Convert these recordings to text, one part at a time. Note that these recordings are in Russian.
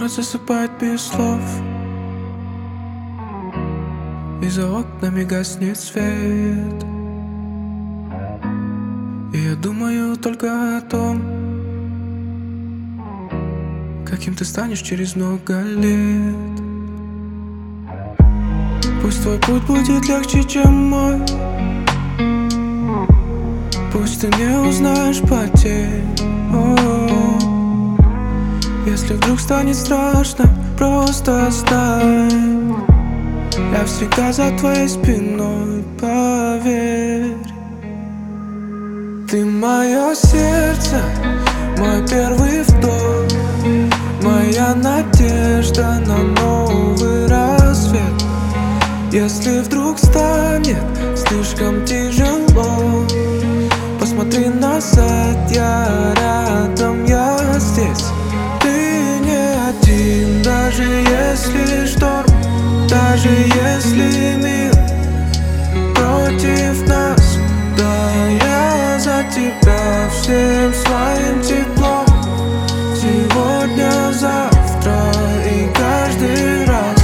Город засыпает без слов, и за окнами гаснет свет. И я думаю только о том, каким ты станешь через много лет. Пусть твой путь будет легче, чем мой, пусть ты не узнаешь потерь. Если вдруг станет страшно, просто знай, я всегда за твоей спиной, поверь. Ты мое сердце, мой первый вдох, моя надежда на новый рассвет. Если вдруг станет слишком тяжело, посмотри назад, я рядом, я здесь. Ты не один, даже если шторм, даже если мир против нас. Да, я за тебя всем своим теплом, сегодня, завтра и каждый раз.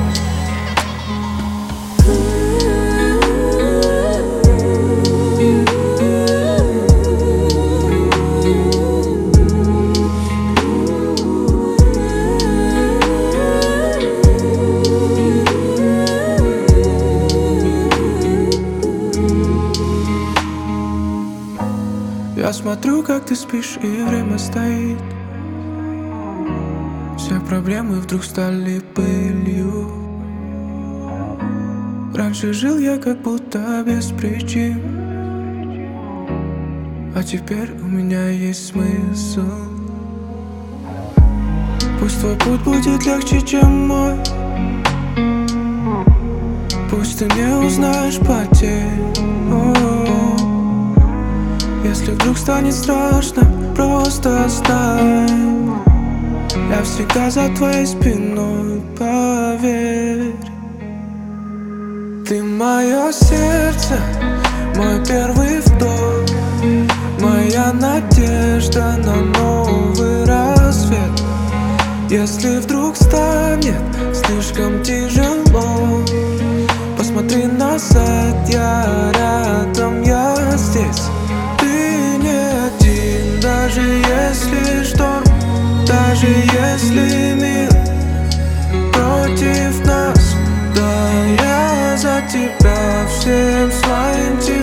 Я смотрю, как ты спишь, и время стоит. Все проблемы вдруг стали пылью. Раньше жил я как будто без причин, а теперь у меня есть смысл. Пусть твой путь будет легче, чем мой, пусть ты не узнаешь потерь. Если вдруг станет страшно, просто знай, я всегда за твоей спиной, поверь. Ты мое сердце, мой первый вдох, моя надежда на новый рассвет. Если вдруг станет слишком тяжело, посмотри назад, я рядом, я здесь. Даже если шторм, даже если мир против нас. Да, я за тебя всем своим теплом.